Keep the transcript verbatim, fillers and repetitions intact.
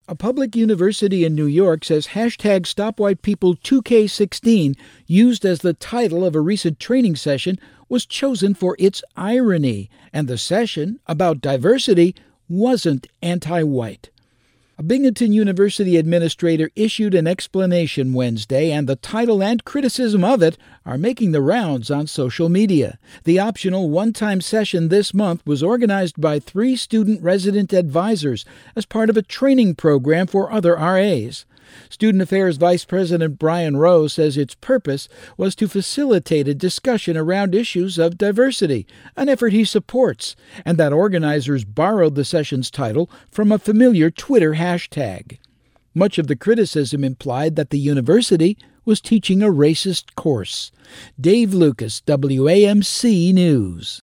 A public university in New York says hashtag StopWhitePeople two K sixteen, used as the title of a recent training session, was chosen for its irony, and the session, about diversity, wasn't anti-white. A Binghamton University administrator issued an explanation Wednesday, and the title and criticism of it are making the rounds on social media. The optional one-time session this month was organized by three student resident advisors as part of a training program for other R As. Student Affairs Vice President Brian Rowe says its purpose was to facilitate a discussion around issues of diversity, an effort he supports, and that organizers borrowed the session's title from a familiar Twitter hashtag. Much of the criticism implied that the university was teaching a racist course. Dave Lucas, W A M C News.